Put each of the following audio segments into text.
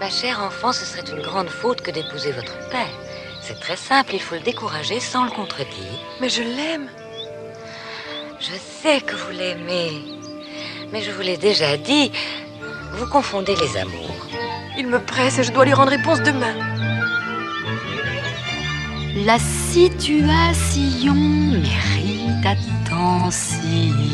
Ma chère enfant, ce serait une grande faute que d'épouser votre père. C'est très simple, il faut le décourager sans le contredire. Mais je l'aime. Je sais que vous l'aimez, mais je vous l'ai déjà dit, vous confondez les amours. Il me presse et je dois lui rendre réponse demain. La situation mérite attention.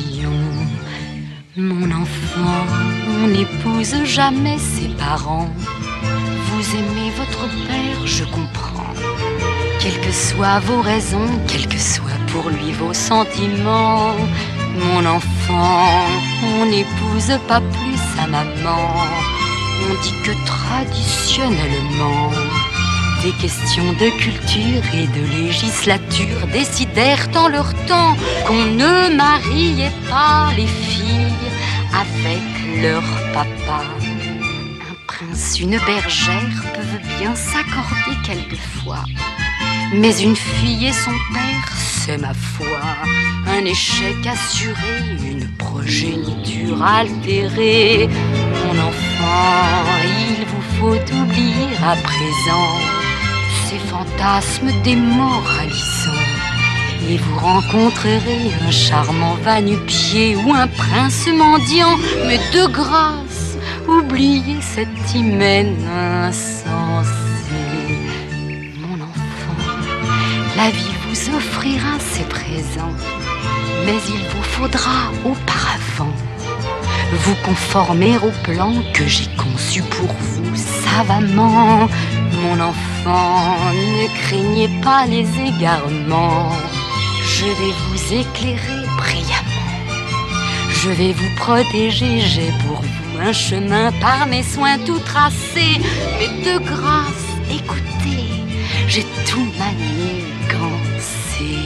Mon enfant, on n'épouse jamais ses parents. Vous aimez votre père, je comprends. Quelles que soient vos raisons, quels que soient pour lui vos sentiments. Mon enfant, on n'épouse pas plus sa maman. On dit que traditionnellement, des questions de culture et de législature décidèrent en leur temps qu'on ne mariait pas les filles avec leur papa. Un prince, une bergère peuvent bien s'accorder quelquefois, mais une fille et son père, c'est ma foi, un échec assuré, une progéniture altérée. Mon enfant, il vous faut oublier à présent ces fantasmes démoralisants, et vous rencontrerez un charmant va-nu-pied ou un prince mendiant. Mais de grâce, oubliez cet hymen insensé. Mon enfant, la vie vous offrira ses présents, mais il vous faudra auparavant vous conformer au plan que j'ai conçu pour vous savamment. Mon enfant, ne craignez pas les égarements. Je vais vous éclairer brillamment. Je vais vous protéger, j'ai pour vous un chemin par mes soins tout tracé. Mais de grâce, écoutez, j'ai tout manigancé.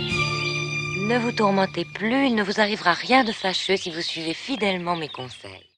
Ne vous tourmentez plus, il ne vous arrivera rien de fâcheux si vous suivez fidèlement mes conseils.